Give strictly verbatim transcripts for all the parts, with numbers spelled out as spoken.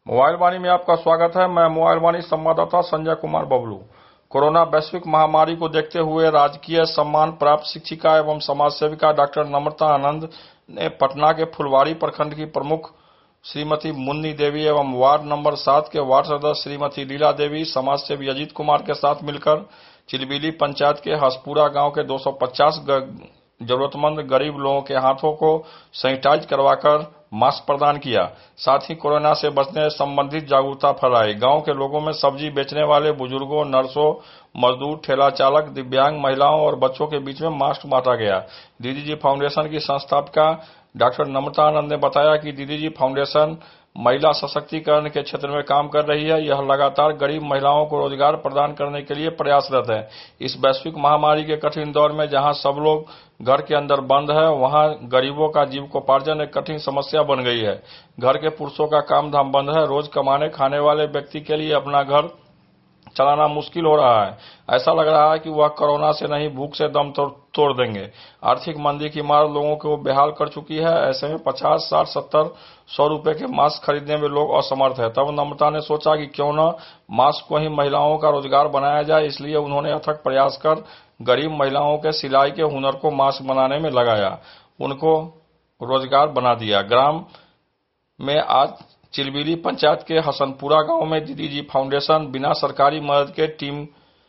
Mobile वाणी में आपका स्वागत है। मैं मोबाइल वाणी संवाददाता संजय कुमार बबलू। कोरोना वैश्विक महामारी को देखते हुए राजकीय सम्मान प्राप्त शिक्षिका एवं समाज सेविका डॉक्टर नम्रता आनंद ने पटना के फुलवारी प्रखंड की प्रमुख श्रीमती मुन्नी देवी एवं वार्ड नंबर सात के वार्ड सदस्य श्रीमती लीला देवी, समाज सेवी अजीत कुमार के साथ मिलकर चिलबिली पंचायत के हसपुरा गांव के दो सौ पचास जरूरतमंद गरीब लोगों के हाथों को सैनिटाइज करवाकर मास्क प्रदान किया। साथ ही कोरोना से बचने संबंधित जागरूकता फैलाई। गांव के लोगों में सब्जी बेचने वाले बुजुर्गों, नर्सों, मजदूर, ठेला चालक, दिव्यांग महिलाओं और बच्चों के बीच में मास्क बांटा गया। दीदी जी फाउंडेशन की संस्थापिका डॉक्टर नम्रता आनंद ने बताया कि दीदी जी फाउंडेशन महिला सशक्तिकरण के क्षेत्र में काम कर रही है। यह लगातार गरीब महिलाओं को रोजगार प्रदान करने के लिए प्रयासरत है। इस वैश्विक महामारी के कठिन दौर में जहां सब लोग घर के अंदर बंद है, वहां गरीबों का जीविकोपार्जन एक कठिन समस्या बन गई है। घर के पुरुषों का काम धाम बंद है। रोज कमाने खाने वाले व्यक्ति के लिए अपना घर चलाना मुश्किल हो रहा है। ऐसा लग रहा है कि वह कोरोना से नहीं, भूख से दम तोड़ देंगे। आर्थिक मंदी की मार लोगों को बेहाल कर चुकी है। ऐसे में पचास, साठ, सत्तर, सौ रुपए के मास्क खरीदने में लोग असमर्थ है। तब नम्रता ने सोचा कि क्यों न मास्क को ही महिलाओं का रोजगार बनाया जाए। इसलिए उन्होंने अथक प्रयास कर गरीब महिलाओं के सिलाई के हुनर को मास्क बनाने में लगाया, उनको रोजगार बना दिया। ग्राम में आज चिलबिली पंचायत के हसनपुरा गांव में दीदी जी फाउंडेशन बिना सरकारी मदद के टीम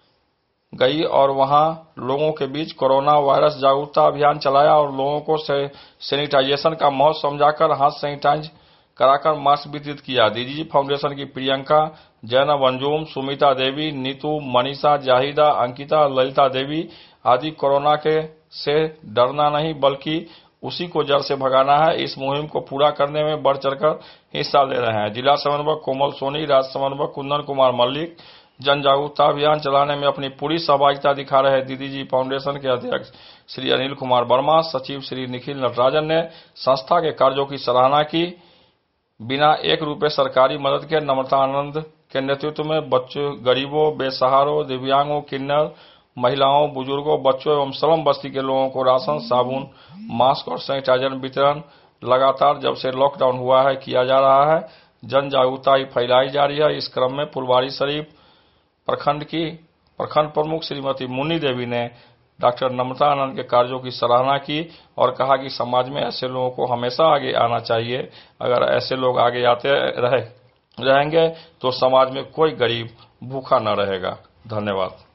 गई और वहां लोगों के बीच कोरोना वायरस जागरूकता अभियान चलाया और लोगों को सैनिटाइजेशन का महत्व समझाकर हाथ सैनिटाइज कराकर मास्क वितरित किया। दीदी जी फाउंडेशन की प्रियंका, जैनब, अंजुम, सुमिता देवी, नीतू, मनीषा, जाहिदा, अंकिता, ललिता देवी आदि कोरोना के से डरना नहीं बल्कि उसी को जड़ से भगाना है, इस मुहिम को पूरा करने में बढ़ चढ़कर हिस्सा ले रहे हैं। जिला समन्वयक कोमल सोनी, राज्य समन्वयक कुंदन कुमार मल्लिक जन जागरूकता अभियान चलाने में अपनी पूरी सहभागिता दिखा रहे। दीदी जी फाउंडेशन के अध्यक्ष श्री अनिल कुमार वर्मा, सचिव श्री निखिल नटराजन ने संस्था के कार्यों की सराहना की। बिना एक रुपए सरकारी मदद के नम्रता आनंद के नेतृत्व में बच्चों, गरीबों, बेसहारों, दिव्यांगों, किन्नर, महिलाओं, बुजुर्गों, बच्चों एवं स्लम बस्ती के लोगों को राशन, साबुन, मास्क और सैनिटाइजर वितरण लगातार जब से लॉकडाउन हुआ है किया जा रहा है। जन जागरूकता फैलाई जा रही है। इस क्रम में फुलवारी शरीफ प्रखंड की प्रखंड प्रमुख श्रीमती मुन्नी देवी ने डॉक्टर नम्रता आनंद के कार्यों की सराहना की और कहा कि समाज में ऐसे लोगों को हमेशा आगे आना चाहिए। अगर ऐसे लोग आगे आते रहे रहेंगे तो समाज में कोई गरीब भूखा न रहेगा। धन्यवाद।